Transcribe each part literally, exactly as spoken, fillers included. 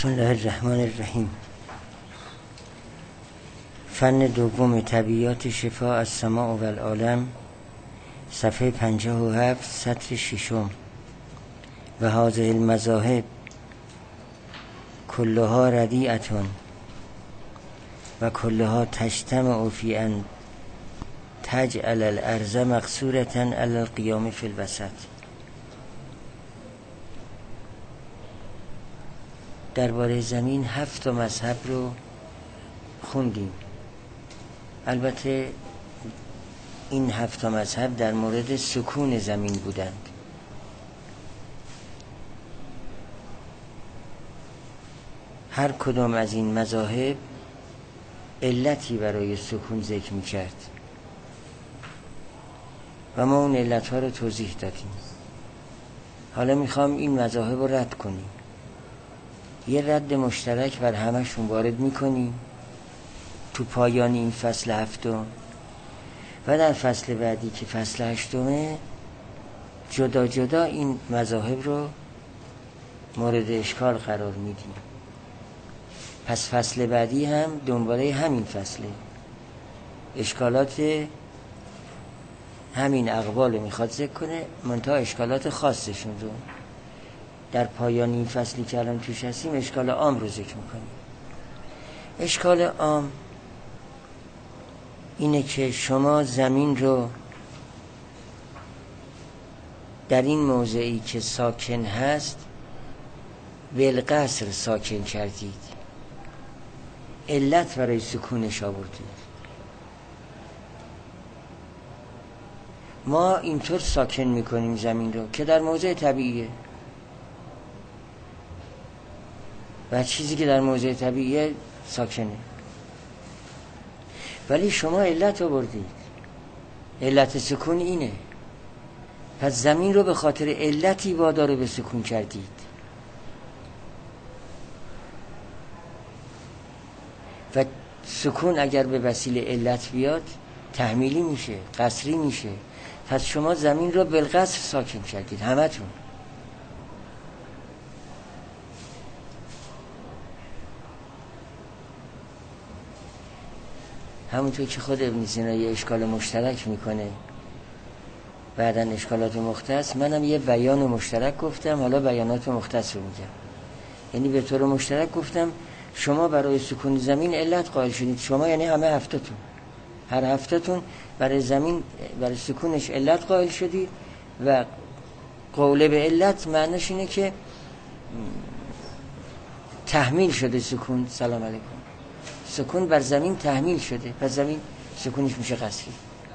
بسم الله الرحمن الرحیم. فن دوم طبیعیات شفا از سماع و العالم، صفحه پنجاه و هفت، سطر ششم. و هذه المذاهب کلها ردیعتون و کلها تجتمع فی ان تجعل الارض مقصورة علی القیام فی الوسط. درباره زمین هفت مذهب رو خوندیم. البته این هفت مذهب در مورد سکون زمین بودند. هر کدام از این مذاهب علتی برای سکون ذکر می‌کرد و ما اون علت‌ها رو توضیح دادیم. حالا می‌خوام این مذاهب رو رد کنیم. یه رد مشترک بر همشون وارد می‌کنیم تو پایان این فصل هفتم و در فصل بعدی که فصل هشتمه جدا جدا این مذاهب رو مورد اشکال قرار میدیم. پس فصل بعدی هم دنباله همین فصله، اشکالات همین اقوال میخواد ذکر کنه، منتها اشکالات خاصشون رو در پایان این فصلی که الان توش هستیم اشکال عام رو ذکر میکنیم. اشکال عام اینه که شما زمین رو در این موضعی که ساکن هست بالقصر ساکن کردید، علت برای سکونش آوردید. ما اینطور ساکن میکنیم زمین رو که در موضع طبیعیه و چیزی که در موضع طبیعیه ساکنه، ولی شما علت آوردید. علت سکون اینه، پس زمین رو به خاطر علتی وادار به سکون کردید. و سکون اگر به وسیله علت بیاد تحمیلی میشه، قصری میشه. پس شما زمین رو بالقصر ساکن کردید همتون. همونطور که خود ابن سینا یه اشکال مشترک میکنه بعدن اشکالات مختص، منم یه بیان مشترک گفتم، حالا بیانات مختص رو میگم. یعنی به طور مشترک گفتم شما برای سکون زمین علت قائل شدید. شما یعنی همه هفتتون، هر هفتتون برای زمین برای سکونش علت قائل شدید و قول به علت معنیش اینه که تحمیل شده سکون. سلام علیکم. سکون بر زمین تحمیل شده، پس زمین سکونش میشه قصری.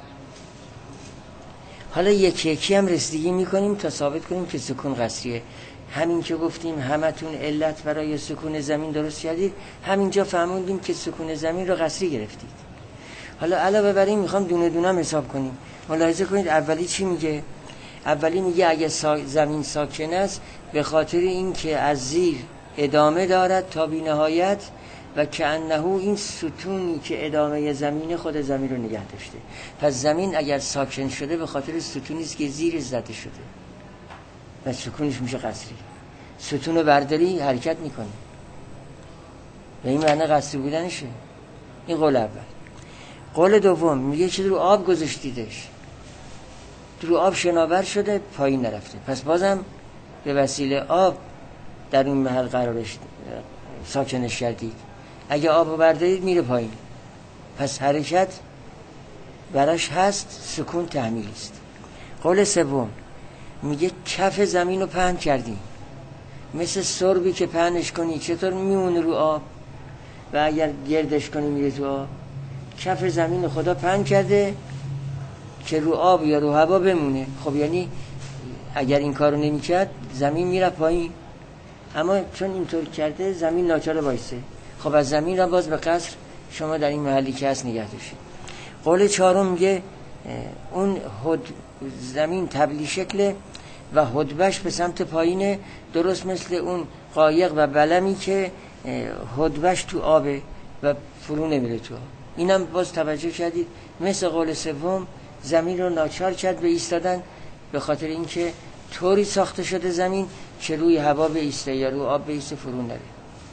حالا یکی یکی هم رسیدگی میکنیم تا ثابت کنیم که سکون قصریه. همین که گفتیم همتون علت برای سکون زمین درست کردید، همینجا فهموندیم که سکون زمین رو قصری گرفتید. حالا علاوه بر این میخوام دونه دونه هم حساب کنیم. ملاحظه کنید اولی چی میگه؟ اولی میگه اگه سا... زمین ساکن است به خاطر این که از زیر ادامه دارد تا بی نهایت و که انه این ستونی که ادامه زمین خود زمین رو نگه داشته. پس زمین اگر ساکن شده به خاطر ستونی است که زیر زده شده و سکونش میشه قصری. ستون رو برداری حرکت میکنه، به این معنی قصری بودنشه. این قول اول. قول دوم میگه چیز رو آب گذاشتیدش، رو آب شناور شده پایین نرفته، پس بازم به وسیله آب در اون محل قرارش ساکنش کردید. اگه آب رو بردارید میره پایین، پس حرکت براش هست، سکون تحمیلی است. قول سوم میگه کف زمین رو پهن کردی، مثل سربی که پهنش کنی چطور میمونه رو آب و اگر گردش کنی میره تو آب. کف زمین خدا پهن کرده که رو آب یا رو هوا بمونه. خب یعنی اگر این کارو نمی‌کرد زمین میره پایین، اما چون اینطور کرده زمین ناچار وایسه. خب از زمین را باز به قصر شما در این محلی که هست نگه داشتید. قول چهارم میگه اون هد زمین تبلی شکله و هدبش به سمت پایینه، درست مثل اون قایق و بلمی که هدبش تو آبه و فرو نمیره تو آب. اینم باز توجه کردید مثل قول سوم زمین رو ناچار کرد به ایستادن به خاطر اینکه طوری ساخته شده زمین که روی هوا به ایسته یا روی آب به ایسته فرو نره.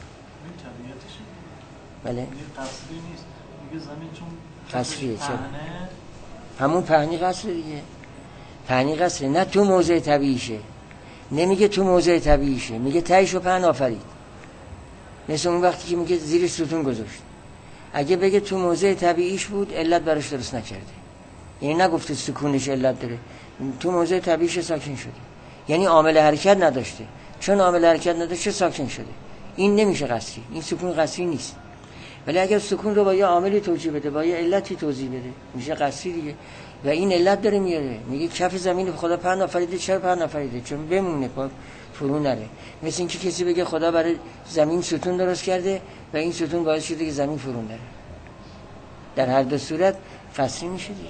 بله قصری نیست میگه زمین چون قصریه. چرا همون پهنی قصر دیگه، پهنی قصره، نه تو موضع طبیعیشه. نمیگه تو موضع طبیعیشه، میگه تهیشو پهن آفرید. مثل اون وقتی که میگه زیر ستون گذاشت. اگه بگه تو موضع طبیعیش بود علت براش درست نکرده، یعنی نگفته سکونش علت داره، تو موضع طبیعیش ساکن شده، یعنی عامل حرکت نداشته. چون عامل حرکت نداشته ساکن شده. این نمیشه قصری، این سکون قصری نیست. ولی اگر سکون رو با یه عاملی توجیه بده، با یه علتی توضیح بده، میشه قصری دیگه. و این علت داره میاره، میگه کف زمین خدا پهن آفریده. چرا پهن آفریده؟ چون بمونه، پا فرو نره. مثل اینکه کسی بگه خدا برای زمین ستون درست کرده و این ستون باعث شده که زمین فرو نره. در هر دو صورت قصری میشه دیگه.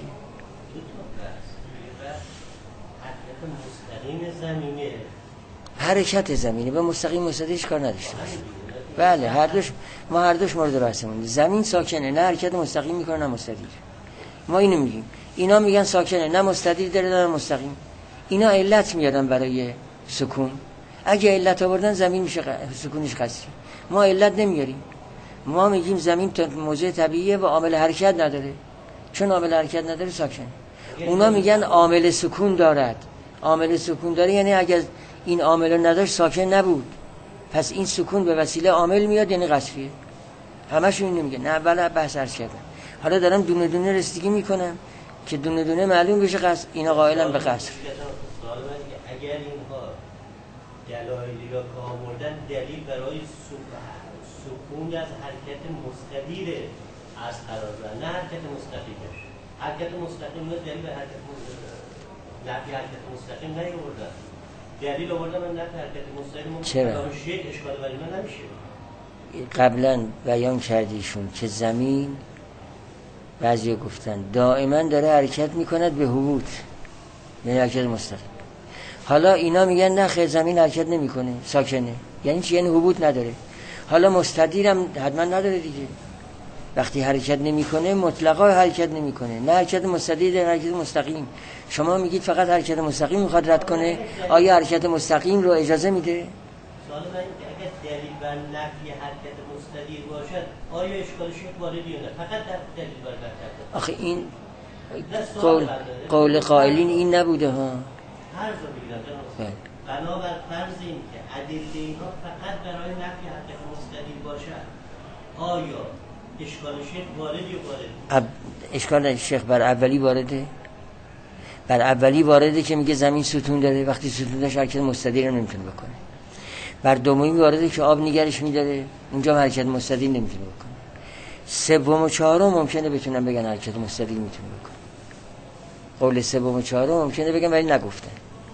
حرکت زمینه به مستقیم مستدیرش کار نداشته باشه. بله هر دوش، ما هر دوش مورد بحثمون. زمین ساکنه، نه حرکت مستقیم میکنه نه مستدیر. ما اینو میگیم. اینا میگن ساکنه، نه مستدیر داره نه مستقیم. اینا علت میارن برای سکون. اگه علت آوردن زمین میشه سکونش قصری. ما علت نمیاریم. ما میگیم زمین موضع طبیعیه و عامل حرکت نداره. چون عامل حرکت نداره ساکنه. اونا میگن عامل سکون دارد. عامل سکون داره یعنی اگه این عامل نداشت ساکن نبود. پس این سکون به وسیله عامل میاد یعنی قصریه. همشون اینو میگن. نه اول بحث عرض کردم. حالا دارم دونه دونه رسیدگی میکنم که دونه دونه معلوم بشه قصر. اینا قائلن به قصر. اگر اینها دلایلی را که آوردن دلیل برای سکون از حرکت مستدیر از قرار دادن، نه حرکت مستقیمه. حرکت مستقیم نه دلیل به حرکت نفی حرکت مستقیم نیاوردن. دلیل آوردن من نفی حرکت مستقیم. چرا؟ شیء اشکال برای من نمیشه. قبلا بیان کردیشون که زمین بعضی گفتن دائما داره حرکت میکند به هبوط، یعنی حرکت مستقیم. حالا اینا میگن نه خیر زمین حرکت نمیکنه، ساکنه. یعنی چی؟ یعنی هبوط نداره. حالا مستدیرم حتما نداره دیگه. وقتی حرکت نمیکنه مطلقا حرکت نمیکنه، نه حرکت مستدیر نه حرکت مستقیم. شما میگید فقط حرکت مستقیم میخواد رد کنه، آیا حرکت مستقیم رو اجازه میده؟ سوال من اینه که اگر دلیل بر نفی حرکت مستدیر باشد آیا اشکالش واردی یا نه؟ فقط در دلیل بر حرکت. آخه این قول قول قائلین این نبوده ها. هر جا میگن بنابر فرض این که ادله اینها فقط برای نفی حرکت مستدیر باشد آیا اشکال شیخ وارد یا وارد؟ اب... اشکال شیخ بر اولی وارده. بر اولی وارده که میگه زمین ستون داره، وقتی ستون داشت حرکت مستدیر نمیتونه بکنه. بر دومی وارده که آب نگرش میداره، اونجا حرکت مستدیر نمیتونه بکنه. سوم و چهارم ممکنه بتونن بگن حرکت مستدیر میتونه بکنه. قول سوم و چهارم ممکنه بگن ولی نگفتن.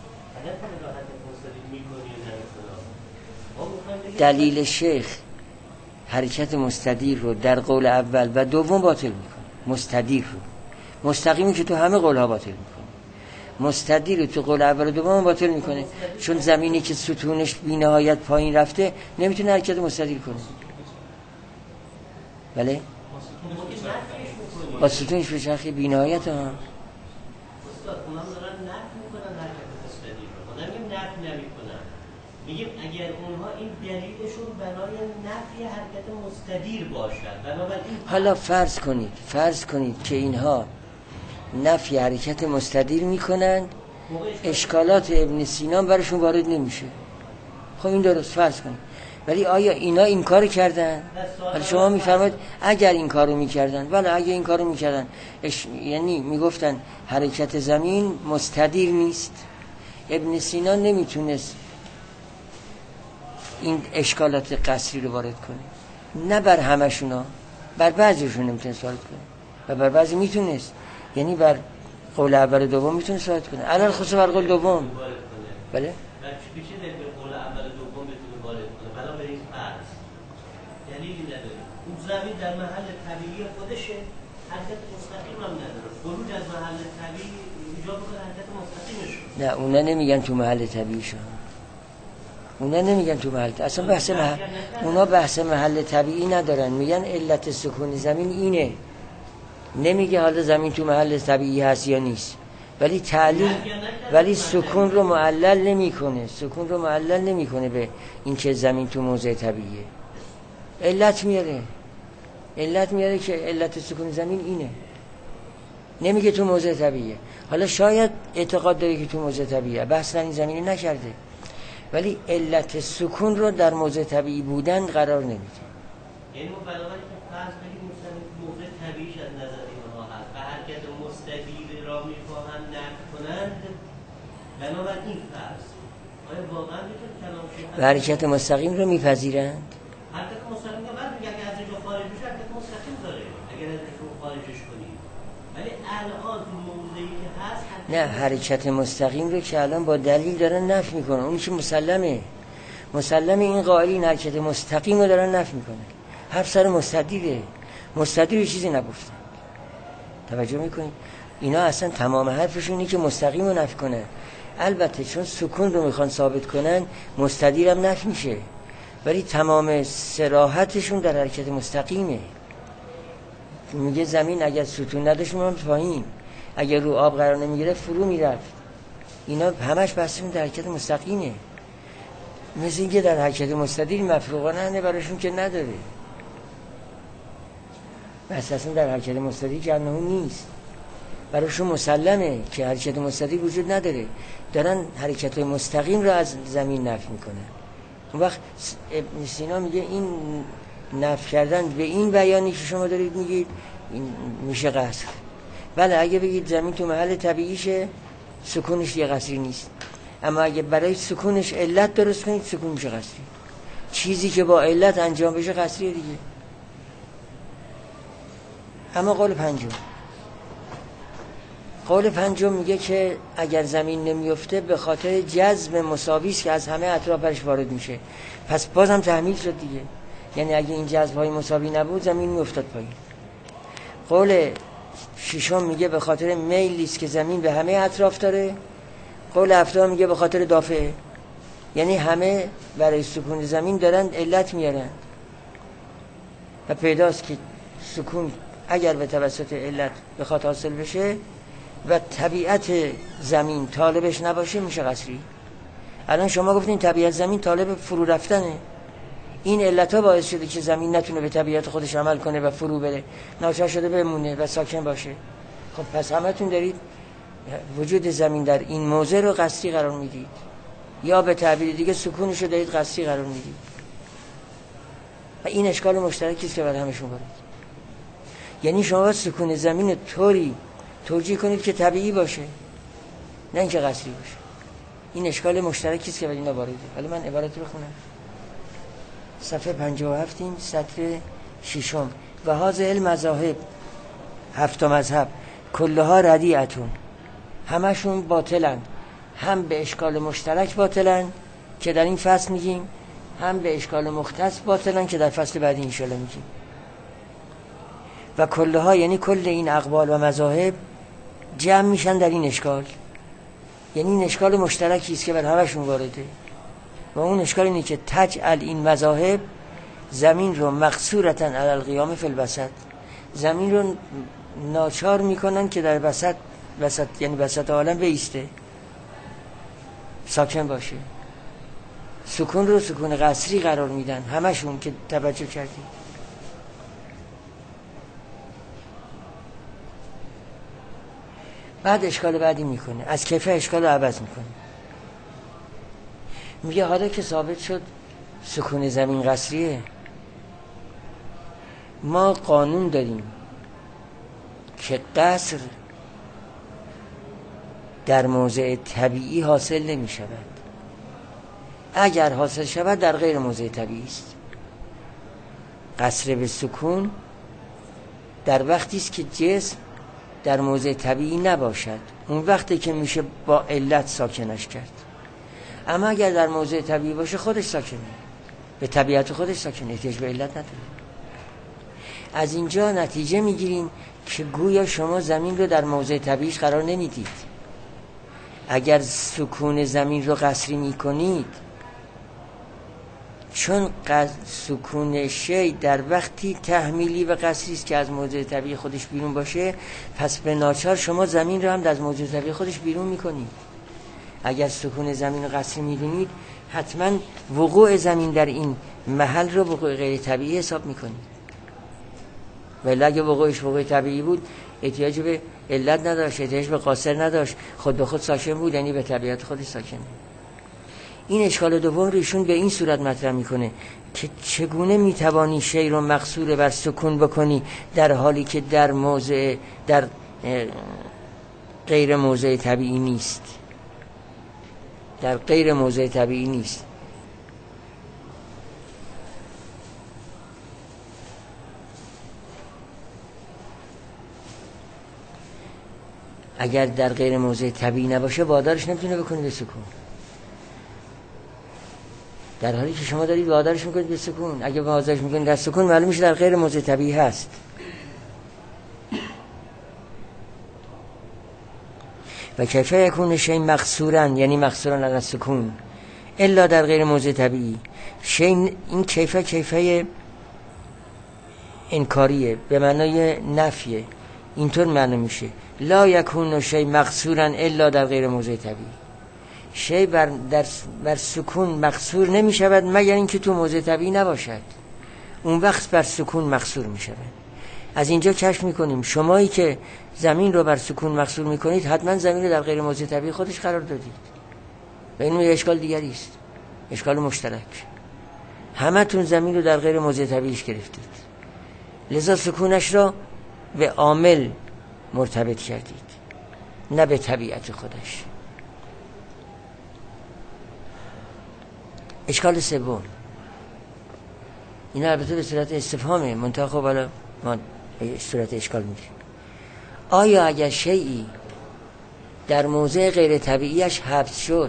دلیل شیخ حرکت مستدیر رو در قول اول و دوم باطل میکنه. مستدیر رو، مستقیمی که تو همه قولها باطل میکنه، مستدیر رو تو قول اول و دوم باطل میکنه. چون زمینی که ستونش بی نهایت پایین رفته نمیتونه حرکت مستدیر کنه. بله؟ با ستونش به چرخی بی نهایت ها. میگیم اگر اونها این دلیلشون برای نفی حرکت مستدیر باشد، بنابراین حالا فرض کنید فرض کنید که اینها نفی حرکت مستدیر میکنن، اشکالات ابن سینا برشون وارد نمیشه. خب این درست فرض کنید. ولی آیا اینا این کار کردن؟ ولی شما میفرمایید اگر این کارو میکردن، ولی اگر این کارو میکردن اش... یعنی میگفتن حرکت زمین مستدیر نیست. ابن سینا نمیتونست این اشکالات قصری رو وارد کنه. نه بر همشونا، بر بعضیشون نمیتونست وارد کنه و بر بعضی میتونست. یعنی بر قول اول دوم میتونست وارد کنه، علل خصوص بر قول دوم. بله؟ بچه در قول اول دوم بتونه وارد کنه، بنابراین فرض دلیلی نداره. اون زمین در محل طبیعی خودشه، حرکت مستقیم هم نداره. خروج از محل طبیعی ایجاب کنه حرکت مستقیمش. نه اونا نمیگن تو محل طبیعیشون. اونا نمیگن تو محل طبیعی. اصلا بحث محل، اونا بحث محل طبیعی ندارن. میگن علت سکون زمین اینه. نمیگه حالا زمین تو محل طبیعی هست یا نیست. ولی تعلیل ولی سکون رو معلل نمیکنه. سکون رو معلل نمیکنه به این که زمین تو موضع طبیعیه. علت میاره علت میاره که علت سکون زمین اینه، نمیگه تو موضع طبیعیه. حالا شاید اعتقاد داره که تو موضع طبیعیه، بحث این زمینی نکرده، ولی علت سکون رو در موضع طبیعی بودن قرار نمیده. یعنی ما بنابراین که فرض کنیم موضع طبیعیش از نظر اینها هست و حرکت مستدیر را میخواهند نقد کنند، بنابراین این فرض آیا واقعا میتونه کلام شد؟ و حرکت مستقیم رو میپذیرند؟ حرکت مستقیم که بعد میگه اگه از اینجا خارج بشه حرکت مستقیم داره اگر از اینجا خارجش کنیم، ولی الان تو موضعی که هست نه، حرکت مستقیم رو که الان با دلیل دارن نفی میکنن، اون که مسلمه مسلمه این قائلین حرکت مستقیم رو دارن نفی میکنن، حرف سر مستدیره، مستدیر چیزی نگفتن. توجه میکنید؟ اینا اصلا تمام حرفشون اینه که مستقیم رو نفی کنن. البته چون سکون رو میخوان ثابت کنن مستدیرم نفی میشه، ولی تمام صراحتشون در حرکت مستقیمه. میگه زمین اگر ستون نداشت میرم پایین، اگر رو آب قرار نمیگیره فرو میرفت. اینا همش بحثشون در حرکت مستقیمه، مثل اینکه در حرکت مستدیر مفروغانه براشون که نداره، بس اصلا در حرکت مستدیر جنه نیست، براشون مسلمه که حرکت مستدیر وجود نداره، دارن حرکت مستقیم رو از زمین نفی میکنن. اون وقت ابن سینا میگه این نفی کردن به این بیانی که شما دارید میگید این میشه قصر. بله اگه بگید زمین تو محل طبیعیشه سکونش یه قصری نیست، اما اگه برای سکونش علت درست کنید سکون میشه قصری. چیزی که با علت انجام بشه قصریه دیگه. اما قول پنجم قول پنجم میگه که اگر زمین نمیفته به خاطر جذب مساوی است که از همه اطرافش وارد میشه، پس بازم تحمیل شد دیگه، یعنی اگه این جذب های مساوی نبود زمین میافتاد پایین. قول ششم میگه به خاطر میلی است که زمین به همه اطراف داره. قول هفتم میگه به خاطر دافعه، یعنی همه برای سکون زمین دارن علت میارن و پیداست که سکون اگر به توسط علت بخواد حاصل بشه و طبیعت زمین طالبش نباشه میشه قصری. الان شما گفتین طبیعت زمین طالب فرو رفتنه، این علت ها باعث شده که زمین نتونه به طبیعت خودش عمل کنه و فرو بره، ناچار شده بمونه و ساکن باشه. خب پس همتون دارید وجود زمین در این موضع رو قصری قرار میدید، یا به تعبیر دیگه سکونش رو دارید قصری قرار میدید و این اشکال مشترکی است که بر همشون وارد. یعنی شما باید سکون زمین طوری توجیه کنید که طبیعی باشه، نه اینکه قصری باشه. این اشکال مشترکی است که بر اینا وارده. حالا من عبارت رو بخونم. صفحه پنجاه و هفت سطر ششم. و هذه المذاهب، هفت مذهب، کلها ردیعتون، همشون باطلن، هم به اشکال مشترک باطلن که در این فصل میگیم، هم به اشکال مختص باطلن که در فصل بعدی انشاءالله میگیم. و کلها یعنی کل این اقوال و مذاهب جمع میشن در این اشکال، یعنی این اشکال مشترکی است که بر همشون وارده و اون اشکال اینه که تجعل این مذاهب زمین رو مقصورتاً علی القیام فی الوسط، زمین رو ناچار میکنن که در وسط وسط یعنی وسط عالم بایسته، ساکن باشه. سکون رو سکون قصری قرار میدن همشون که توجه کردی. بعد اشکال بعدی میکنه، از کیفه اشکال رو عوض میکنه. میگه حالا که ثابت شد سکون زمین قصریه، ما قانون داریم که قصر در موضع طبیعی حاصل نمی شود، اگر حاصل شود در غیر موضع طبیعی است. قصر به سکون در وقتی است که جسم در موضع طبیعی نباشد، اون وقتی که میشه با علت ساکنش کرد. اما اگر در موضع طبیعی باشه خودش ساکنه، به طبیعت خودش ساکنه، احتیاج به علت نداره. از اینجا نتیجه میگیریم که گویا شما زمین رو در موضع طبیعیش قرار نمیدید. اگر سکون زمین رو قصری میکنید، چون سکون شی در وقتی تحمیلی و قصری است که از موضع طبیعی خودش بیرون باشه، پس به ناچار شما زمین رو هم از موضع طبیعی خودش بیرون میکنید. اگر سکون زمین رو قصری میدونید، حتما وقوع زمین در این محل رو وقوع غیر طبیعی حساب میکنید. ولی اگه وقوعش وقوع طبیعی بود احتیاج به علت نداشت، احتیاج به قاصر نداشت، خود به خود ساکن بود، یعنی به طبیعت خودش ساکنه. این اشکال دوم رو ایشون به این صورت مطرح میکنه که چگونه میتوانی شی رو مقصور بر سکون بکنی در حالی که در موضع در غیر موضع طبیعی نیست، در غیر موضع طبیعی نیست. اگر در غیر موضع طبیعی نباشه وادارش نمیتونه بکنی به سکون، در حالی که شما دارید وادارش میکنید به سکون. اگه وادارش میکنید در سکون معلوم میشه در غیر موضع طبیعی هست. و کیف یکون شی مقصورا، یعنی مقصورا علی سکون الا در غیر موضع طبیعی. شی این کیفه کیفه انکاریه، به معنای نفیه. اینطور معنی میشه لا یکون شی مقصورا الا در غیر موضع طبیعی. شی بر, در بر سکون مقصور نمی شود مگر اینکه تو موضع طبیعی نباشد، اون وقت بر سکون مقصور می شود. از اینجا کشف می کنیم شمایی که زمین رو بر سکون مقصور می کنید حتما زمین رو در غیر موضع طبیعی خودش قرار دادید و این یه اشکال دیگری است، اشکال مشترک. همه تون زمین رو در غیر موضع طبیعیش گرفتید، لذا سکونش را به عامل مرتبط کردید نه به طبیعت خودش. اشکال سوم، این البته به صورت استفهامه، منتها خب حالا ما صورت اشکال میگیم. آیا اگر شیئی در موضع غیر طبیعیش حبس شد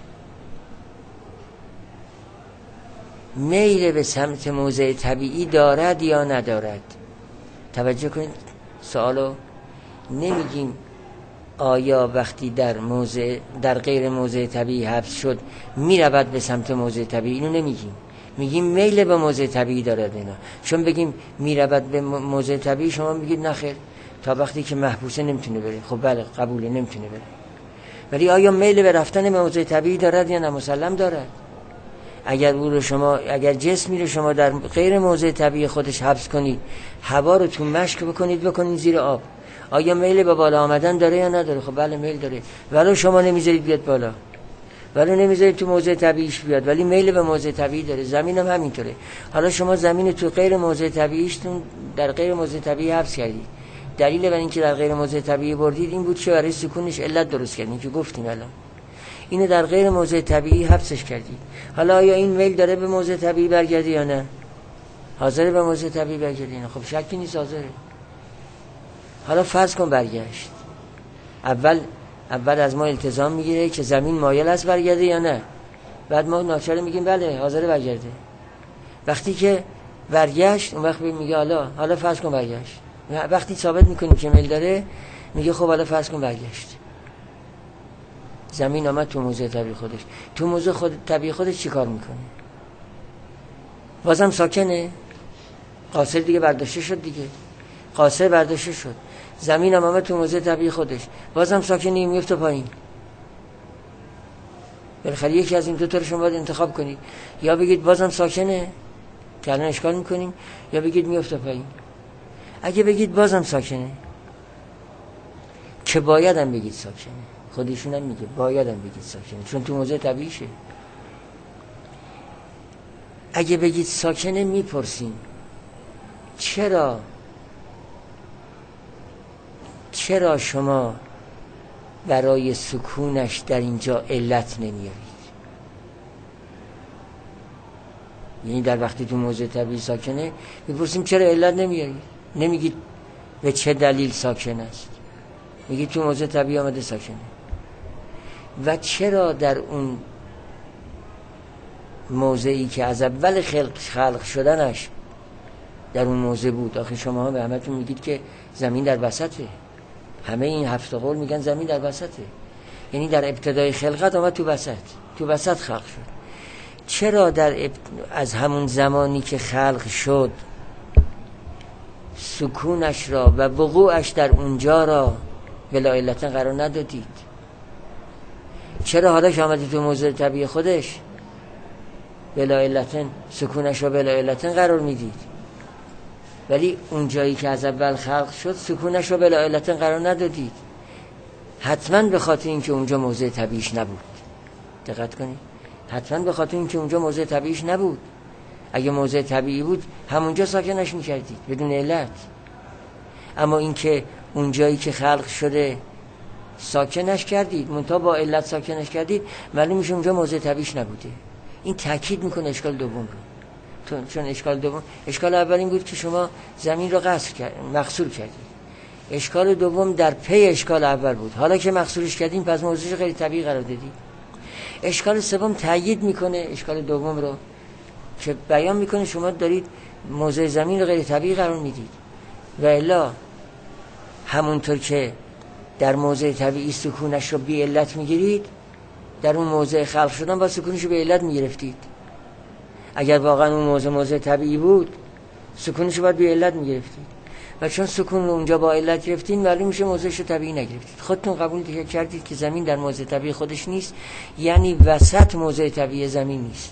میل به سمت موضع طبیعی دارد یا ندارد؟ توجه کنید سوالو، نمیگیم آیا وقتی در موضع در غیر موضع طبیعی حبس شد میرود به سمت موضع طبیعی، اینو نمیگیم، میگیم میل به موضع طبیعی دارد اینا. چون بگیم میرود به موضع طبیعی شما میگید نخیر، تا وقتی که محبوسه نمیتونه بره. خب بله قبوله، نمیتونه بره، ولی آیا میل به رفتن به موضع طبیعی دارد یا نه؟ مسلم دارد. اگر او رو شما اگر جسمی رو شما در غیر موضع طبیعی خودش حبس کنید، هوا رو تو مشک بکنید بکنید زیر آب، آیا میل به بالا آمدن داره یا نداره؟ خب بله میل داره، ولی شما نمیذارید بیاد بالا، ولی نمیذارید تو موضع طبیعیش بیاد، ولی میل به موضع طبیعی داره. زمین هم همینطوره. حالا شما زمین تو غیر موضع طبیعیشتون در غیر موضع طبیعی حبس کردید، دلیل بر اینکه در غیر موضع طبیعی بردید این بود که برای سکونش علت درست کردین که گفتیم الان اینو در غیر موضع طبیعی حبسش کردید. حالا آیا این میل داره به موضع طبیعی برگردی یا نه؟ حاضر به موضع طبیعی برگردی؟ نه. خب شکی نیست حاضره. حالا فرض کن برگشت، اول اول از ما التزام میگیره که زمین مایل است برگرده یا نه، بعد ما ناچار میگیم بله حاضر برگرده. وقتی که برگشت اون وقت میگه حالا حالا فرض کن برگشت. وقتی ثابت میکنیم که میل داره میگه خب حالا فرض کن برگشت. زمین آمد تو موضع طبیعی خودش، تو موضع خود طبیعی خودش چی کار میکنه؟ بازم ساکنه؟ قاصر دیگه برداشته شد دیگه، قاصر برداشته شد، زمین هم آمد تو موضع طبیعی خودش، بازم ساکنه، میفته پایین. بالاخره یکی از این دو تا رو شما باید انتخاب کنید، یا بگید بازم ساکنه که الان اشکال میکنیم، یا بگید میفته پایین. اگه بگید بازم ساکنه که باید هم بگید ساکنه، خودشون هم میگه باید هم بگید ساکنه چون تو موضع طبیعیشه. اگه بگید ساکنه میپرسیم چرا چرا شما برای سکونش در اینجا علت نمیارید؟ یعنی در وقتی تو موضع طبیعی ساکنه میپرسیم چرا علت نمیارید؟ نمیگید به چه دلیل ساکن است، میگید تو موضع طبیعی آمده ساکنه. و چرا در اون موضعی که از اول خلق, خلق شدنش در اون موضع بود؟ آخه شما به همتون میگید که زمین در وسطه، همه این هفت قول میگن زمین در وسطه، یعنی در ابتدای خلقت آمد تو وسط، تو وسط خلق شد. چرا در اب... از همون زمانی که خلق شد سکونش را و وقوعش در اونجا را بلا علت قرار ندادید؟ چرا حالا که آمده تو موضع طبیعی خودش بلا علتن سکونش رو بلا علتن قرار میدید، ولی اون جایی که از اول خلق شد سکونش رو بلا علتن قرار ندادید، حتما به خاطر اینکه اونجا موضع طبیعیش نبود. دقت کنید، حتما به خاطر اینکه اونجا موضع طبیعیش نبود. اگه موضع طبیعی بود همونجا ساکنش میکردید بدون علت. اما اینکه اون جایی که خلق شده ساکنش کردید، منتها با علت ساکنش کردید، معلوم میشه اونجا موضع طبیعیش نبوده. این تاکید میکنه اشکال دوم رو. چون اشکال دوم، اشکال اول این بود که شما زمین رو قصر کرد، مقصور کردید. اشکال دوم در پی اشکال اول بود. حالا که مقصورش کردیم پس موضوعش غیر طبیعی قرار دادید. اشکال سوم تایید میکنه اشکال دوم رو که بیان میکنه شما دارید موضع زمین رو غیر طبیعی قرار میدید، و الا همونطور که در موضع طبیعی سکونش رو بی علت میگیرید، در اون موضع خلق شدن با سکونش رو بی علت میگرفتید. اگر واقعا اون موضع موضع طبیعی بود سکونش رو باید بی علت میگرفتید، و چون سکون رو اونجا با علت گرفتین معلوم میشه موضعش رو طبیعی نگرفتید. خودتون قبول کردید که زمین در موضع طبیعی خودش نیست، یعنی وسط موضع طبیعی زمین نیست.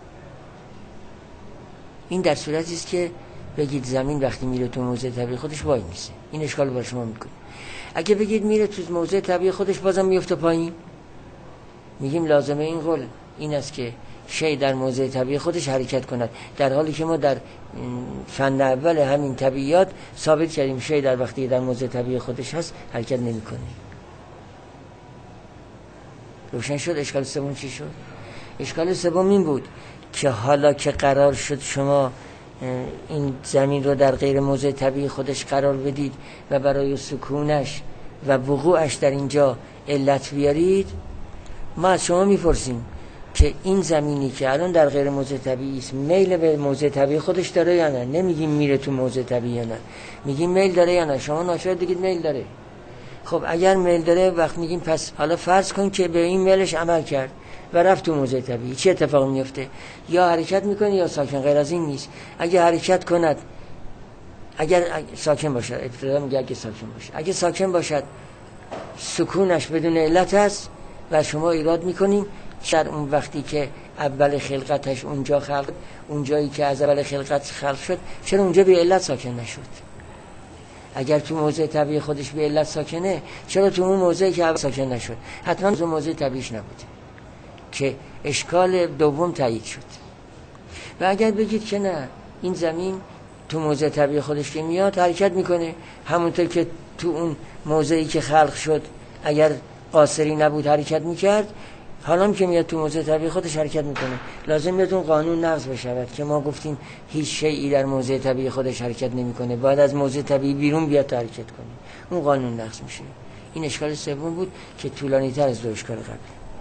این در صورتی است که بگید زمین وقتی میره تو موضع طبیعی خودش وای میسه. این اشکال رو برای شما میکنه. اگه بگید میره تو موضع طبیعی خودش بازم میفته پایین، میگیم لازمه این قول این است که شی در موضع طبیعی خودش حرکت کند، در حالی که ما در فن اول همین طبیعیات ثابت کردیم شی در وقتی در موضع طبیعی خودش هست حرکت نمیکنه. روشن شد؟ اشکال سوم چی شد؟ اشکال سوم این بود که حالا که قرار شد شما این زمین رو در غیر موضع طبیعی خودش قرار بدید و برای سکونش و وقوعش در اینجا علت بیارید، ما از شما میپرسیم که این زمینی که الان در غیر موضع طبیعی است میل به موضع طبیعی خودش داره یا نه؟ نمیگیم میره تو موضع طبیعی یا نه، میگیم میل داره یا نه. شما ناشاید دیگید میل داره. خب اگر میل داره وقت میگیم پس حالا فرض کن که به این میلش عمل کرد و رفت تو موضع طبیعی، چه اتفاقی میفته؟ یا حرکت میکنه یا ساکن، غیر از این نیست. اگه حرکت کند، اگر ساکن باشد، ابتدا میگه اگه ساکن باشد، اگه ساکن باشد سکونش بدون علت است و شما ایراد میکنیم در اون وقتی که اول خلقتش اونجا خلق، اون جایی که از اول خلقت خلق شد، چرا اونجا به علت ساکن نشد؟ اگر تو موضع طبیعی خودش به علت ساکنه، چرا تو اون موضعی که اول ساکن نشد؟ حتما تو موضع طبیعیش نبوده که اشکال دوم تایید شد. و اگر بگید که نه، این زمین تو موضع طبیعی خودش که میاد حرکت میکنه، همونطور که تو اون موضعی که خلق شد اگر قاصری نبود حرکت میکرد، حالا هم که میاد تو موضع طبیعی خودش حرکت میکنه، لازم میاد اون قانون نقض بشود که ما گفتیم هیچ شیئی در موضع طبیعی خودش حرکت نمیکنه، باید از موضع طبیعی بیرون بیاد تا حرکت کنه. اون قانون نقض میشه. این اشکال سوم بود که طولانی تر از دو اشکال قبل.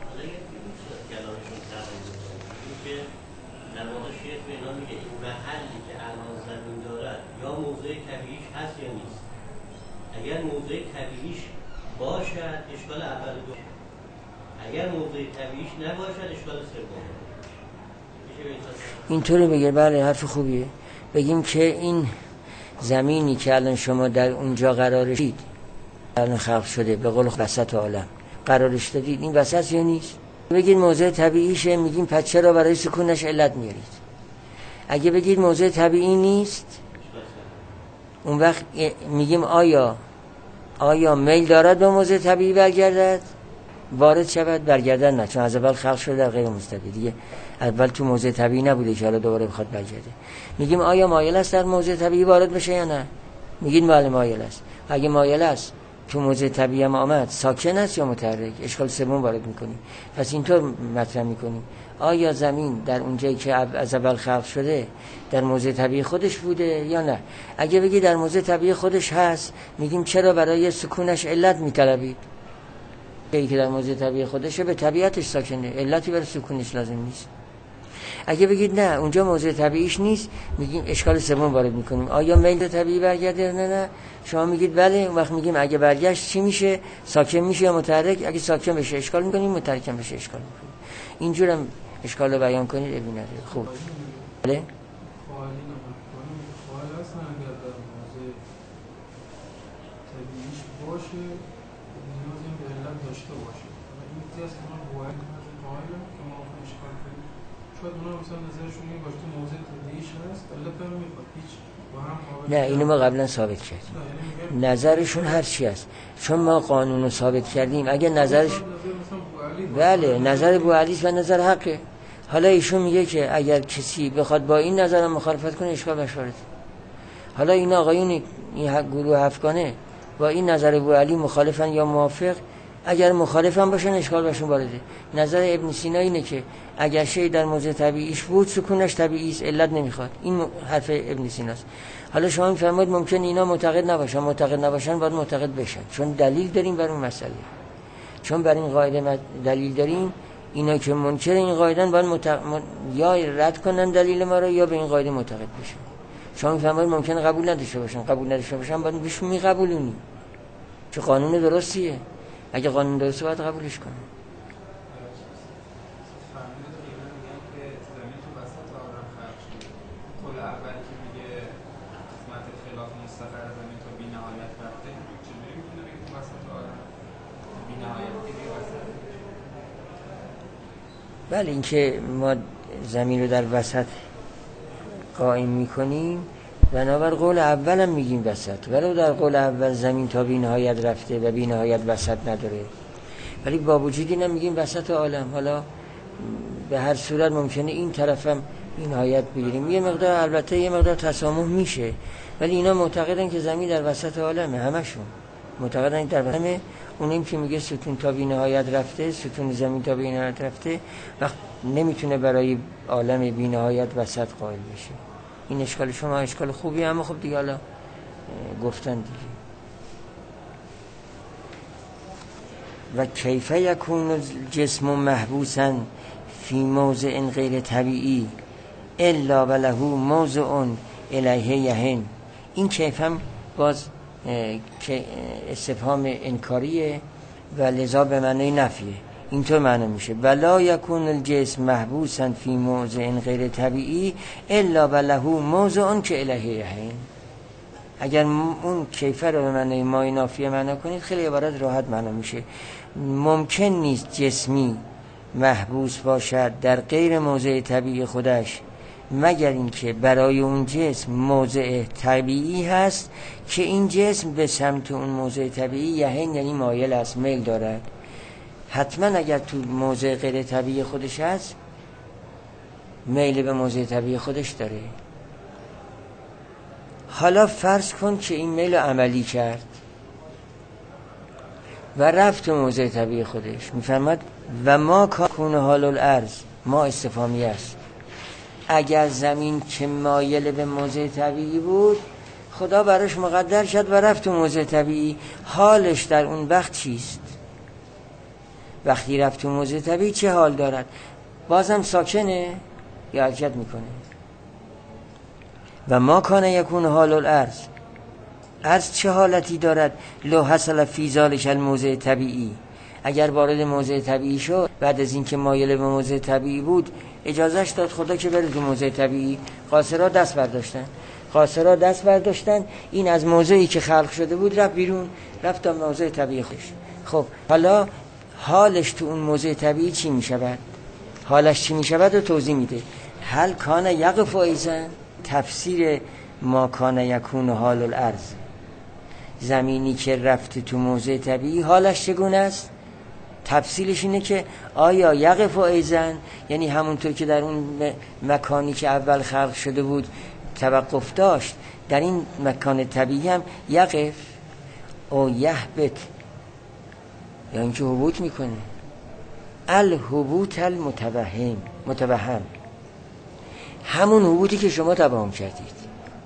اگر موضع طبیعیش باشد اشکال اول دو، اگر موضع طبیعیش نباشد اشکال سوم. اینطوری بگه. بله حرف خوبیه. بگیم که این زمینی که الان شما در اونجا قرارشید، الان خلق شده به قول وسط عالم قرارش دادید، این وسط یا نیست؟ بگید موضع طبیعیشه، میگیم پس چرا برای سکونش علت میارید؟ اگه بگید موضع طبیعی نیست، اون وقت میگیم آیا آیا میل دارد به موضع طبیعی برگردد؟ وارد شود؟ برگردد نه، چون از اول خلق شده در غیر مستقی دیگه، اول تو موضع طبیعی نبوده که حالا دوباره بخواد برگرده. میگیم آیا مایل است در موضع طبیعی وارد بشه یا نه؟ میگید بله مایل است. اگه مایل است تو موضع طبیعی هم آمد، ساکن است یا متحرک؟ اشکال سوم وارد میکنیم. پس اینطور مطرح میکنیم آیا زمین در اونجایی که از اول خلق شده در موضع طبیعی خودش بوده یا نه؟ اگه بگی در موضع طبیعی خودش هست، میگیم چرا برای سکونش علت میطلبید؟ جایی که در موضع طبیعی خودشه به طبیعتش ساکنه، علتی برای سکونش لازم نیست. اگه بگید نه اونجا موضع طبیعیش نیست، میگیم اشکال سوم وارد میکنیم آیا میل طبیعی برگرده نه نه؟ شما میگید بله. اون وقت میگیم اگه برگشت چی میشه؟ ساکن میشه یا متحرک؟ اگه ساکن بشه اشکال میکنیم، متحرک بشه اشکال میکنیم. اینجورم اشکال رو بیان کنید. ابی نداره. خوب بله شاید اونا مثلا نظرشون این باشه تو موضع طبیعیش هست علت هم میخواد هیچ با هم نه اینو ما قبلا ثابت کردیم. نظرشون هر چی است، چون ما قانون رو ثابت کردیم. اگه نظرش بله نظر بوعلی و نظر حقه. حالا ایشون میگه که اگر کسی بخواد با این نظر مخالفت کنه اشکال بشارت. حالا این آقایون این گروه افغانه با این نظر بوعلی مخالفن یا موافق؟ اگر مخالفن باشن اشکال بهشون وارده. نظر ابن سینا اینه که اگر شی در موضع طبیعیش بود سکونش طبیعی است، علت نمیخواد. این حرف ابن سیناست. حالا شما میفرمایید ممکن اینا معتقد نباشن، معتقد نباشن باید معتقد بشن، چون دلیل داریم بر اون مسئله. چون بر این قاعده دلیل داریم، اینا که منکر این قاعدن باید متق... یا رد کنن دلیل ما رو یا به این قاعده معتقد بشن. شما میفرمایید ممکن قبول نداشته باشن، قبول نداشته باشن باید بهشون میقبولونی، چه قانون درستیه. اگه قانون درسته باید قبولش کنه. بله اینکه ما زمین رو در وسط قائم میکنیم بنابر قول اول هم میگیم وسط، ولو در قول اول زمین تا بی نهایت رفته و بی نهایت وسط نداره، ولی با وجود اینم میگیم وسط عالم. حالا به هر صورت ممکنه این طرفم بی نهایت بگیریم، یه مقدار البته یه مقدار تسامح میشه، ولی اینا معتقدن که زمین در وسط عالمه. همشون معتقدن در وسط. اونیم که میگه ستون تا بی نهایت رفته، ستون زمین تا بی نهایت رفته، وقت نمیتونه برای عالم بی نهایت وسط قائل بشه. این اشکال شما اشکال خوبی، اما خب دیگه حالا گفتن دیگه. و کیف یکون جسم محبوسا فی موضع غیر طبیعی الا وله موضع الیه یهن. این کیف هم باز استفهام انکاریه و لذا به معنی نفیه. اینطور معنی میشه ولا یکون الجسم محبوسا فی موضع غیر طبیعی الا وله موضع که الیه یهن. اگر اون کیفه رو به معنی مای نافیه معنی کنید خیلی عبارت راحت معنی میشه. ممکن نیست جسمی محبوس باشد در غیر موضع طبیعی خودش مگر اینکه برای اون جسم موضع طبیعی هست که این جسم به سمت اون موضع طبیعی یهن یعنی مایل است، میل دارد. حتما اگر تو موضع غیر طبیعی خودش هست میل به موضع طبیعی خودش داره. حالا فرض کن که این میل عملی کرد و رفت تو موضع طبیعی خودش. میفرماد و ما کون حال الارض، ما استفهامی است. اگر زمین که مایل به موضع طبیعی بود خدا براش مقدر شد و رفت تو موضع طبیعی، حالش در اون وقت چیست؟ وقتی رفت تو موضع طبیعی چه حال دارد؟ بازم ساکنه یا حرکت میکنه؟ و ما کان یکون حال الارض، ارض چه حالتی دارد؟ لو حصل فی ذلک الموضع طبیعی، اگر وارد موضع طبیعی شد بعد از اینکه مایل به موضع طبیعی بود اجازهش داد خدا که بره تو موضع طبیعی. قاصرها دست برداشتن، قاصرها دست برداشتن این از موضعی که خلق شده بود رفت بیرون، رفت تا موضع طبیعی خودش. خب حالا حالش تو اون موضع طبیعی چی می شود؟ حالش چی می شود رو توضیح میده. هل کان یقف ایزن، تفسیر ما کان یکون حال الارض، زمینی که رفت تو موضع طبیعی حالش چگونه است؟ تفصیلش اینه که آیا یقف ایزن یعنی همونطور که در اون مکانی که اول خلق شده بود توقف داشت در این مکان طبیعی هم یقف او یهبط، یا اینکه حبوط میکنه. الحبوط المتوهم، متوهم همون حبوطی که شما توهم کردید.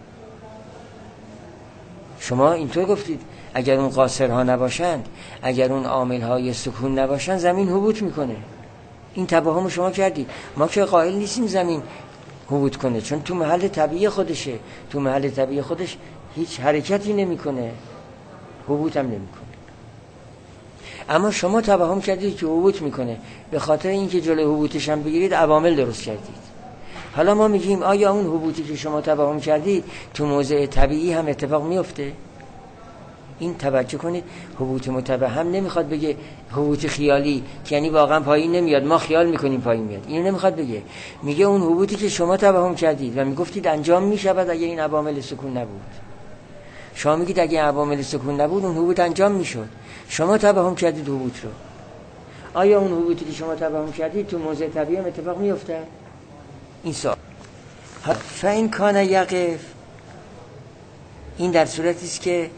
شما اینطور گفتید اگر اون قاصرها نباشند، اگر اون عاملهای سکون نباشند زمین حبوط میکنه. این توهم شما کردید. ما که قائل نیستیم زمین حبوط کنه، چون تو محل طبیعی خودشه، تو محل طبیعی خودش هیچ حرکتی نمیکنه، حبوط هم نمیکنه. اما شما توهم کردید که حبوط میکنه، به خاطر اینکه جلوی حبوطش هم بگیرید عوامل درست کردید. حالا ما میگیم آیا اون حبوطی که شما توهم کردید تو موضع طبیعی هم اتفاق میفته؟ این توجه کنید، هبوط متوهم نمیخواد بگه هبوط خیالی که یعنی واقعا پایین نمیاد، ما خیال میکنیم پایین میاد، اینو نمیخواد بگه. میگه اون هبوطی که شما توهم کردید و میگفتید انجام میشود اگه این عوامل سکون نبود، شما میگید اگه عوامل سکون نبود اون هبوط انجام میشد، شما توهم کردید هبوط رو. آیا اون هبوطی که شما توهم کردید تو موضع طبیعی هم اتفاق میفته؟ این سوال. فین کان یقف، این در صورتی است که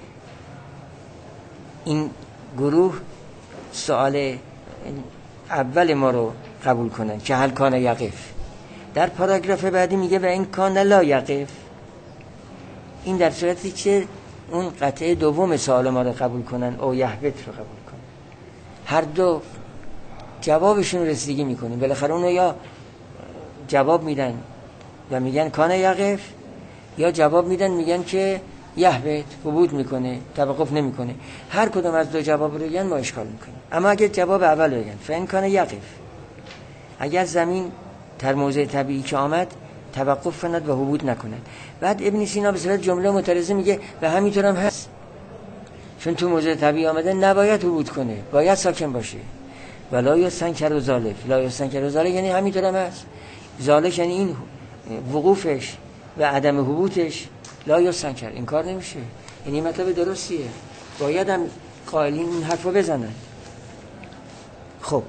این گروه سوال اول ما رو قبول کنن که هل کان یقف. در پاراگراف بعدی میگه و این کان لا یقف، این در صورتی که اون قطعه دوم سوال ما رو قبول کنن او یهبت رو قبول کنن. هر دو جوابشون رسیدگی میکنیم، بالاخره اونو یا جواب میدن و میگن کان یقف، یا جواب میدن میگن که یهبت حبوط میکنه، توقف نمیکنه. هر کدوم از دو جواب رو بگن ما اشکال میکنیم. اما اگه جواب اول رو بگن فین کان یقف، اگر زمین در موضع طبیعی که آمد توقف کند و حبوط نکند. بعد ابن سینا به صورت جمله معترضه میگه و همینطور هم هست، چون تو موضع طبیعی آمده نباید حبوط کنه، باید ساکن باشه. ولا یستنکر و ذالک، لا یستنکر و ذالک یعنی همینطور هم هست. ذالک یعنی این وقوفش و عدم حبوطش لا یستنکر، این کار نمیشه، یعنی مطلب درستیه، باید هم قائلین این حرف رو بزنن. خب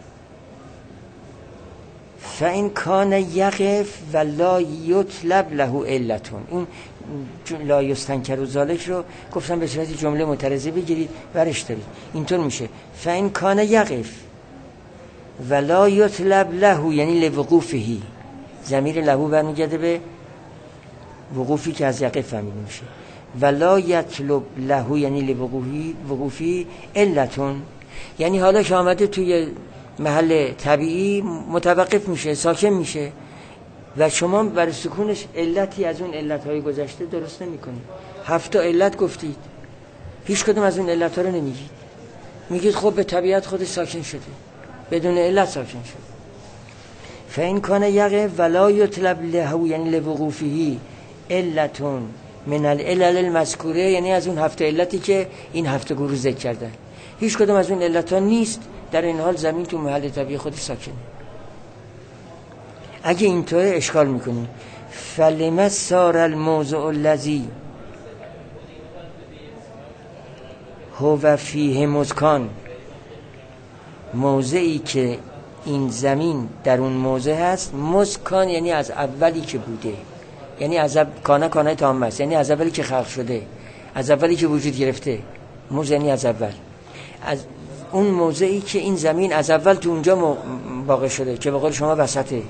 فإن کان یقف و لا یطلب له علتون، این لا یستنکر و ذالک رو گفتم به صورت جمله معترضه بگیرید برش دارید. اینطور میشه فإن کان یقف و لا یطلب له یعنی لوقوفهی، ضمیر له برمیگرده به وقوفی که از یقف فهمیده میشه. و لا یطلب له یعنی لوقوفی وقوفی علتون، یعنی حالا که آمده توی محل طبیعی متوقف میشه، ساکن میشه و شما برای سکونش علتی از اون علتهای گذشته درست نمیکنید. هفت تا علت گفتید، هیچ کدوم از اون علتها رو نمیگید، میگید خب به طبیعت خودش ساکن شده، بدون علت ساکن شده. فإن کان یقف ولا یطلب له یعنی لوقوفه علتون من العلل المذکوره، یعنی از اون هفت علتی که این هفت گروه ذکر کردن هیچ کدوم از اون علتها نیست، در این حال زمین تو محل طبیعی خودش ساکنه. اگه اینطوره اشکال میکنیم. فلما صار الموضع الذی هو فیه مسکان، موضعی که این زمین در اون موضع هست، مسکان یعنی از اولی که بوده، یعنی از کانه کانه تام است، یعنی از اولی که خلق شده، از اولی که وجود گرفته. موضع یعنی از اول، از اون موضعی که این زمین از اول تو اونجا واقع شده که به قول شما وسطه،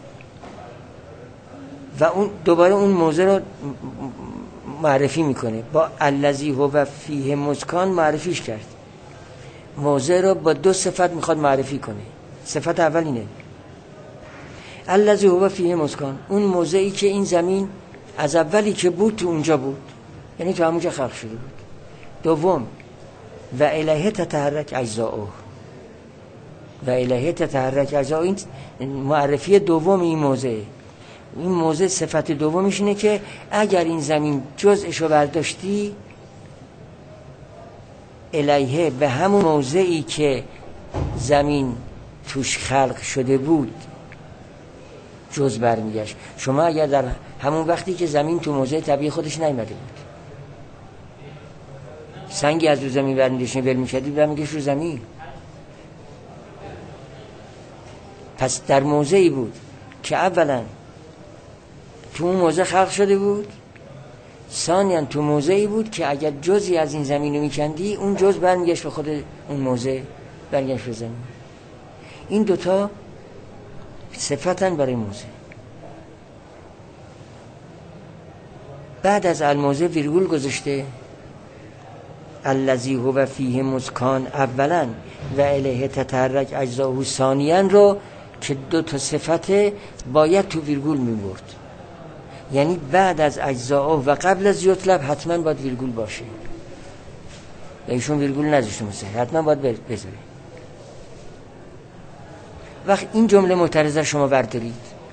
و اون دوباره اون موضع رو معرفی میکنه با الذی هو فیه مسکان، معرفیش کرد. موضع رو با دو صفت میخواد معرفی کنه. صفت اول اینه الذی هو فیه مسکان، اون موضعی که این زمین از اولی که بود تو اونجا بود، یعنی تو همونجا خلق شده بود. دوم و الیه تتحرک اجزاؤه، و الیه تتحرک اجزاؤه این معرفی دوم این موضع. این موضع صفت دومش اینه که اگر این زمین جزءشو برداشتی الیه به همون موضعی که زمین توش خلق شده بود جز برمیگشت. شما اگر در همون وقتی که زمین تو موضع طبیعی خودش نیامده بود، سنگی از رو زمین برمی‌داشتین ول می‌کردی برمیگشت رو زمین، پس در موضعی بود که اولا تو اون موضع خلق شده بود، ثانیاً تو موضعی بود که اگر جزئی از این زمین رو می‌کندی اون جز برمیگشت به خود اون موضع، برگشت به زمین. این دوتا صفتن برای موضع. بعد از الموضع ویرگول گذاشته الذی هو فیه مسکان اولا و الیه تتحرک اجزاؤه ثانیاً رو که دو تا صفته باید تو ویرگول می‌برد، یعنی بعد از اجزاؤه و قبل از یطلب حتما باید ویرگول باشه. ایشون ویرگول نذاشته مثلا، حتما باید بذاره. وقت این جمله معترضه شما بردارید،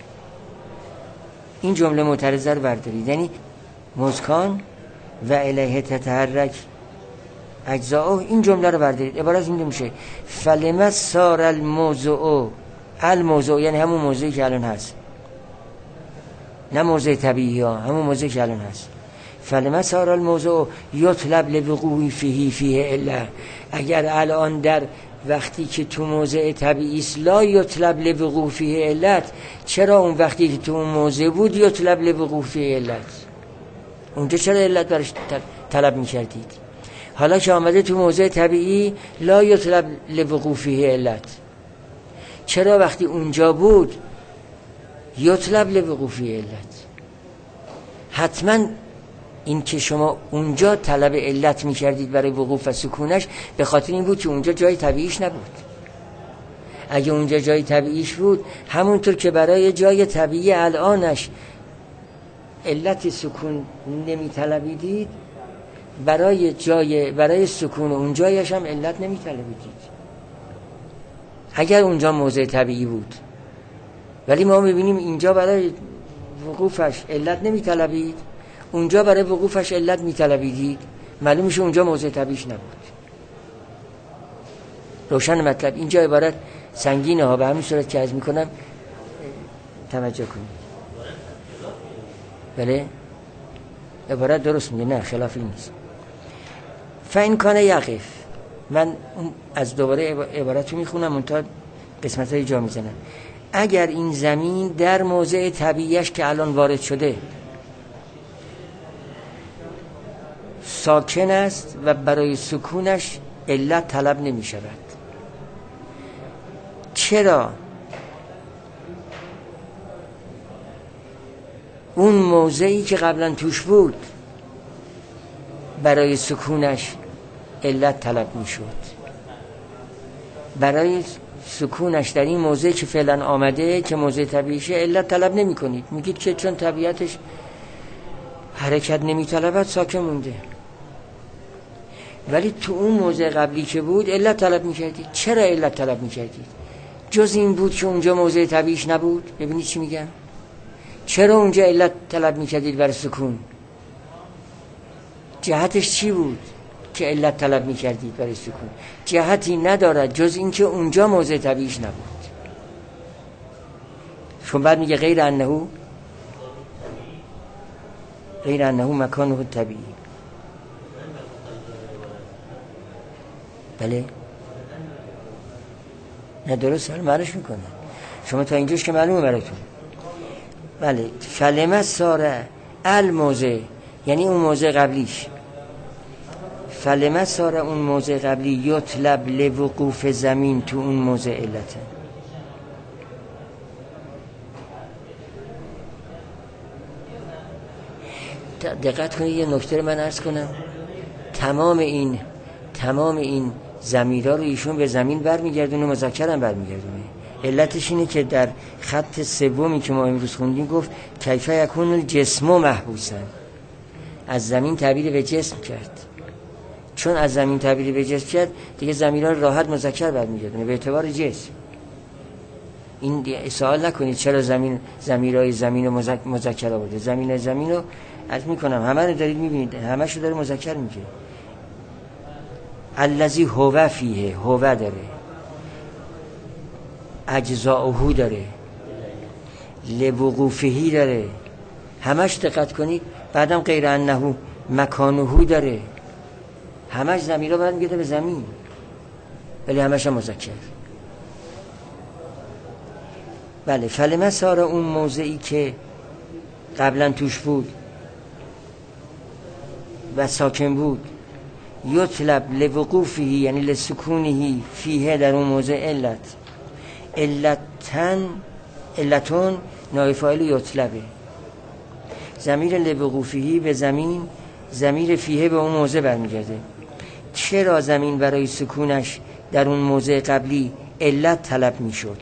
این جمله معترضه رو بردارید، یعنی مسکان و الیه تتحرک اجزاء. این جمله رو بردارید، عبارت این میشه فلما صار الموضوع، الموضوع یعنی همون موضوعی که الان هست، نه موضوع طبیعی ها، همون موضوعی که الان هست. فلما صار الموضوع یطلب لوقوع فیه فیه الا، اگر الان در وقتی که تو موضع طبیعی است لا یطلب لوقوع فیه علت، چرا اون وقتی که تو اون موضع بود یطلب لوقوع فیه علت؟ اونجا چرا علت برش طلب می‌کردید؟ حالا که آمده تو موضع طبیعی لا یطلب لوقوع فیه علت، چرا وقتی اونجا بود یطلب لوقوع فیه علت؟ حتما این که شما اونجا طلب علت می‌کردید برای وقوف و سکونش به خاطر این بود که اونجا جای طبیعیش نبود. اگه اونجا جای طبیعیش بود، همونطور که برای جای طبیعی الانش علت سکون نمی‌طلبیدید، برای جای برای سکون اونجایش هم علت نمی‌طلبیدید اگر اونجا موضع طبیعی بود. ولی ما می‌بینیم اینجا برای وقوفش علت نمی‌طلبید، اونجا برای وقوفش علت می‌طلبیدید، معلوم میشه اونجا موضع طبیعیش نبود. روشن مطلب. اینجا عبارت سنگینه ها، به همین صورت که عرض میکنم توجه کنید. بله عبارت درست میگه، نه خلافی نیست. فین کان یقف، من از دوباره عبارت رو میخونم منتها قسمت های جا میزنم. اگر این زمین در موضع طبیعیش که الان وارد شده ساکن است و برای سکونش علت طلب نمی شود، چرا اون موضعی که قبلا توش بود برای سکونش علت طلب می شد؟ برای سکونش در این موضعی که فعلا آمده که موضع طبیعیشه علت طلب نمی کنید، میگید که چون طبیعتش حرکت نمی طلبد ساکن مونده. ولی تو اون موضع قبلی که بود علت طلب می کردید. چرا علت طلب می کردید؟ جز این بود که اونجا موضع طبیعیش نبود. ببینید چی میگم، چرا اونجا علت طلب می کردید برای سکون؟ جهتش چی بود که علت طلب می کردید برای سکون؟ جهتی ندارد جز این که اونجا موضع طبیعیش نبود. چون بعد میگه غیر انه غیر انه مکانه طبیعی. بله نه درست حال معرش میکنه شما تا اینجاش که معلومه براتون. بله فلما صار الموضع یعنی اون موضع قبلیش، فلما صار اون موضع قبلی یطلب لوقوف زمین تو اون موضع علته. دقت کنید یه نکته رو من عرض کنم. تمام این تمام این ضمیرها رو ایشون به زمین برمیگردونه، مذکر هم برمیگردونه. علتش اینه که در خط سومی که ما امروز خوندیم گفت کیف یکون الجسم محبوسا، از زمین تعبیر به جسم کرد. چون از زمین تعبیر به جسم کرد دیگه ضمیرها راحت مذکر برمیگردونه به اعتبار جسم. این سوال نکنید چرا زمین ضمیرهای زمین و مذکر آورده. زمین زمین رو عرض میکنم همه رو دارید میبینید، همه شو داره مذکر میگه. الذی هو فیه، هو داره، اجزاؤه داره، لوقوفهی داره، همش دقت کنید. بعدم غیر انه مکانه داره، همش ضمیرها باید میگه به زمین ولی همش هم مذکر. بله فلما صار اون موضعی که قبلا توش بود و ساکن بود یطلب لوقوفه یعنی لسکونه فیه در اون موضع علت. علتن علتون نائب فاعل یطلبه. ضمیر لوقوفه به زمین، ضمیر فیه به اون موضع برمیگرده. چرا زمین برای سکونش در اون موضع قبلی علت طلب میشد؟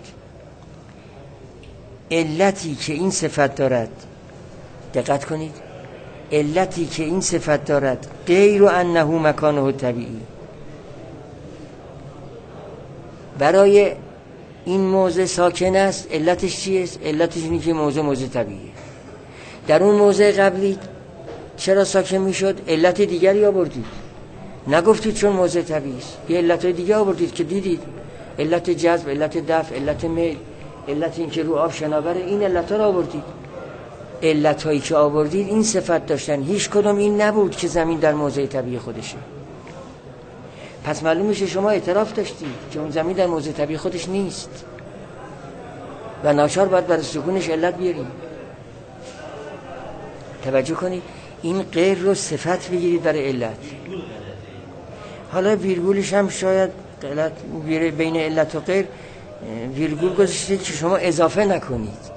علتی که این صفت دارد، دقت کنید، علتی که این صفت دارد غیر انه مکانه طبیعی، برای این موضع ساکن است. علتش چیه؟ علتش اینه که موضع موضع طبیعیه. در اون موضع قبلی چرا ساکن میشد؟ علت دیگری آوردید. نگفتید چون موضع طبیعی است. یه علتهای دیگه آوردید که دیدید، علت جذب، علت دفع، علت میل، علت این که رو آب شناوره، این علتها رو آوردید. علتهایی که آوردید این صفت داشتن، هیچ کدوم این نبود که زمین در موضع طبیعی خودشه. پس معلوم میشه شما اعتراف داشتید که اون زمین در موضع طبیعی خودش نیست و ناچار باید برای سکونش علت بیاریم. توجه کنید، این غیر رو صفت بگیرید برای علت. حالا ویرگولش هم شاید غلط بین علت و غیر ویرگول گذاشتید که شما اضافه نکنید.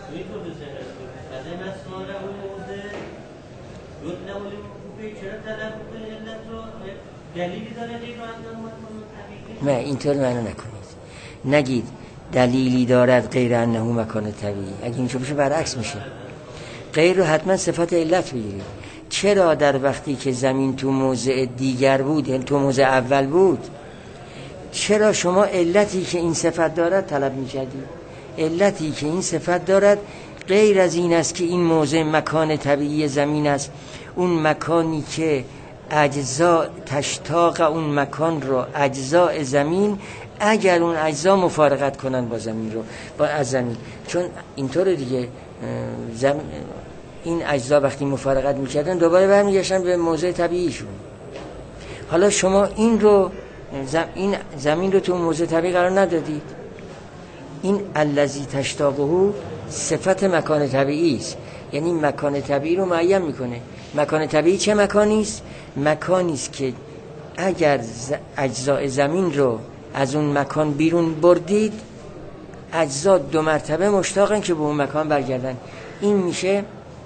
نه اینطور معنی نکنید، نگید دلیلی دارد غیر انه مکان طبیعی. اگه اینجا بشه برعکس میشه. غیر رو حتما صفت علت بگیرید. چرا در وقتی که زمین تو موضع دیگر بود، یعنی تو موضع اول بود، چرا شما علتی که این صفت دارد طلب میکردید؟ علتی که این صفت دارد غیر از این است که این موضع مکان طبیعی زمین است، اون مکانی که اجزا تشتاق اون مکان رو اجزاء زمین، اگر اون اجزا مفارقت کنن با زمین رو با از زمین، چون اینطور دیگه زمین این اجزا وقتی مفارقت میکردن دوباره برمیگشتن به موضع طبیعیشون. حالا شما این رو زم این زمین رو تو موضع طبیعی قرار ندادید. این الذی تشتاقه صفت مکان طبیعی است، یعنی مکان طبیعی رو معین میکنه. مکان طبیعی چه مکانی است؟ مکانی است که اگر اجزاء زمین رو از اون مکان بیرون بردید، اجزا دو مرتبه مشتاقن که به اون مکان برگردن. این میشه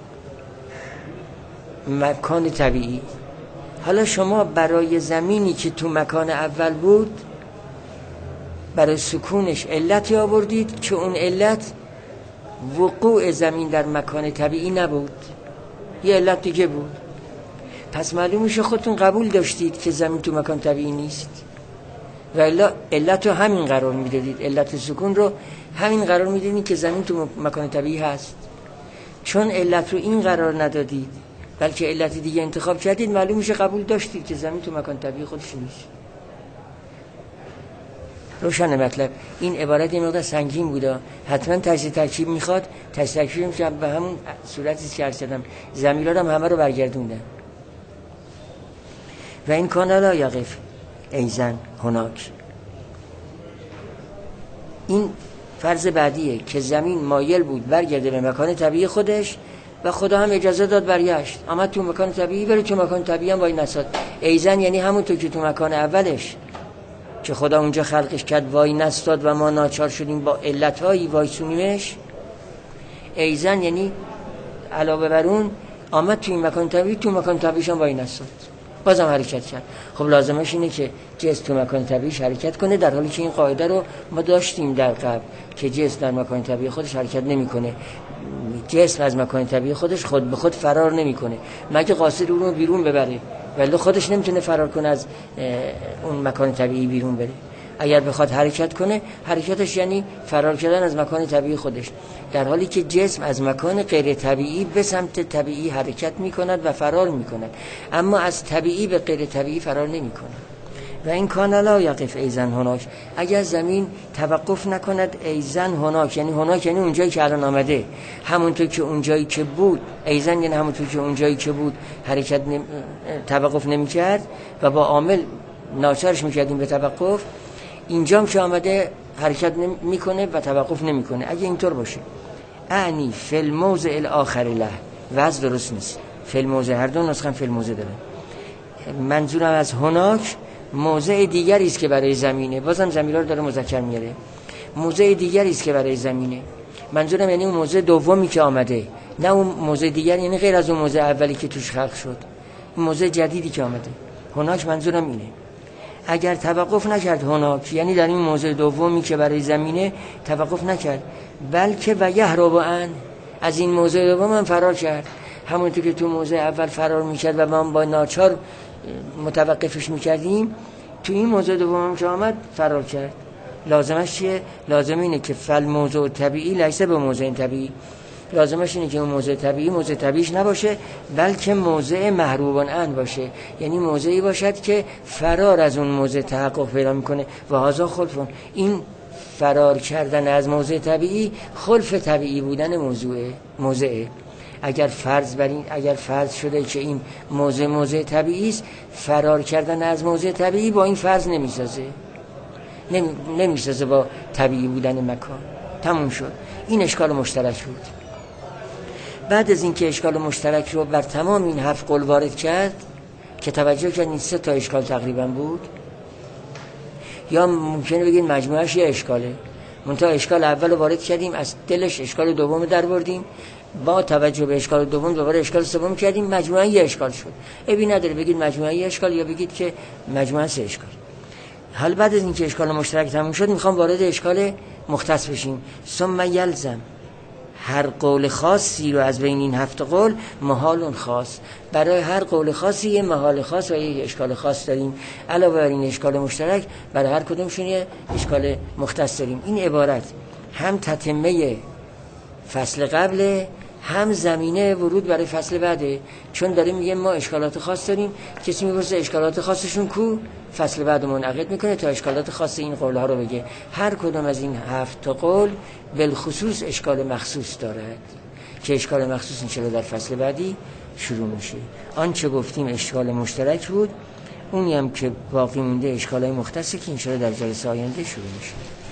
مکان طبیعی. حالا شما برای زمینی که تو مکان اول بود برای سکونش علتی آوردید که اون علت وقوع زمین در مکان طبیعی نبود، یه علت دیگه بود. پس معلوم میشه خودتون قبول داشتید که زمین تو مکان طبیعی نیست و الا علت رو همین قرار میدادید، علت سکون رو همین قرار میدادید که زمین تو مکان طبیعی هست. چون علت رو این قرار ندادید بلکه علت دیگه انتخاب کردید، معلوم میشه قبول داشتید که زمین تو مکان طبیعی خودش نیست. روشن مطلب. این عبارت یه مقدار سنگین بوده، حتما تجزیه ترکیب میخواد. تجزیه ترکیب میشه به همون صورتی که عرض کردم، ضمیرها هم همه رو برگردوندن. و این کانال لا یقف ایزن هناک. این فرض بعدیه که زمین مایل بود برگرده به مکان طبیعی خودش و خدا هم اجازه داد برگشت، اما تو مکان طبیعی بره، تو مکان طبیعی هم وای نساد. ایزن یعنی همونطور که تو مکان اولش که خدا اونجا خلقش کرد وای نستاد و ما ناچار شدیم با علتهایی وایسونیمش. ایزن یعنی علاوه بر اون آمد تو این مکان طبیعی، تو مکان طبیعیش هم وای نستاد، بازم حرکت کرد. خب لازمش اینه که جسم تو مکان طبیعیش حرکت کنه، در حالی که این قاعده رو ما داشتیم در قبل که جسم در مکان طبیعی خودش حرکت نمیکنه. جسم از مکان طبیعی خودش خود به خود فرار نمیکنه مگه قاصد اون رو بیرون ببره، ولی خودش نمیتونه فرار کنه از اون مکان طبیعی بیرون بره. اگر بخواد حرکت کنه، حرکتش یعنی فرار کردن از مکان طبیعی خودش، در حالی که جسم از مکان غیر طبیعی به سمت طبیعی حرکت میکند و فرار میکند، اما از طبیعی به غیر طبیعی فرار نمیکنه. و این کان لا یقف ایزن هناک، اگر زمین توقف نکند ایزن هناک، یعنی هناک یعنی اونجایی که الان آمده، همونطور که اونجایی که بود، ایزن یعنی همونطور که اونجایی که بود حرکت نم... توقف نمیکرد و با عامل ناچارش میکردیم به توقف، اینجا هم که آمده حرکت میکنه و توقف نمیکنه. اگه اینطور باشه اعنی فی الموضع الاخر له، وضع درست نیست. فی الموضع، هر دو نسخه فی الموضع داره. منظورم از هناک موضع دیگری است که برای زمینه، بازم ضمیرها رو داره مذکر میاره، موضع دیگری است که برای زمینه. منظورم یعنی اون موضع دومی که آمده، نه اون موضع دیگر، یعنی غیر از اون موضع اولی که توش خلق شد، موضع جدیدی که آمده. هناک منظورم اینه. اگر توقف نکرد هناک، یعنی در این موضع دومی که برای زمینه توقف نکرد، بلکه و یهرب ان، از این موضع دوم هم فرار کرد، همونطور که تو موضع اول فرار میکرد و ما با ناچار متوقفش میکردیم، تو این موضع دوم هم که آمد فرار کرد. لازمش چیه؟ لازم اینه که فل موضوع طبیعی لیسه به موضع طبیعی، لازمش اینه که اون موضع طبیعی موضع طبیعیش نباشه، بلکه موضع محروبان عنه باشه، یعنی موضعی باشد که فرار از اون موضع تحقق پیدا میکنه. و هذا خلفون، این فرار کردن از موضع طبیعی خلف طبیعی بودن موضوع موضعه. اگر فرض بر این اگر فرض شده که این موضع موضع طبیعی است، فرار کردن از موضع طبیعی با این فرض نمیسازه، نمی... نمیسازه با طبیعی بودن مکان. تموم شد. این اشکال مشترک بود. بعد از اینکه اشکال مشترک رو بر تمام این هفت قول وارد کرد، که توجه کردین سه تا اشکال تقریبا بود، یا ممکنه بگین مجموعش یه اشکاله، منتها اشکال اول رو وارد کردیم، از دلش اشکال دوم در بردیم، با توجه به اشکال دوم دوباره اشکال سوم کردیم، مجموعا یه اشکال شد. ابی نداره بگید مجموعا یه اشکال یا بگید که مجموعا سه اشکال. حال بعد از اینکه اشکال مشترک تموم شد، میخوام وارد اشکال مختص بشیم. ثم یلزم، هر قول خاصی رو از بین این هفت قول محال خاص، برای هر قول خاصی یه محال خاص و یه اشکال خاص داریم. علاوه بر این اشکال مشترک، برای هر کدومشون یه اشکال مختص داریم. این عبارت هم تتمه فصل قبل، هم زمینه ورود برای فصل بعده، چون داریم میگیم ما اشکالات خاص داریم. کسی میپرسه اشکالات خاصشون کو؟ فصل بعد منعقد میکنه تا اشکالات خاص این قول ها رو بگه. هر کدوم از این هفت تا قول بالخصوص اشکال مخصوص دارد که اشکال مخصوص انشاءالله در فصل بعدی شروع میشه. آنچه گفتیم اشکال مشترک بود، اونی هم که باقی مونده اشکالای مختصی که انشاءالله در جلسه آینده شروع میشه.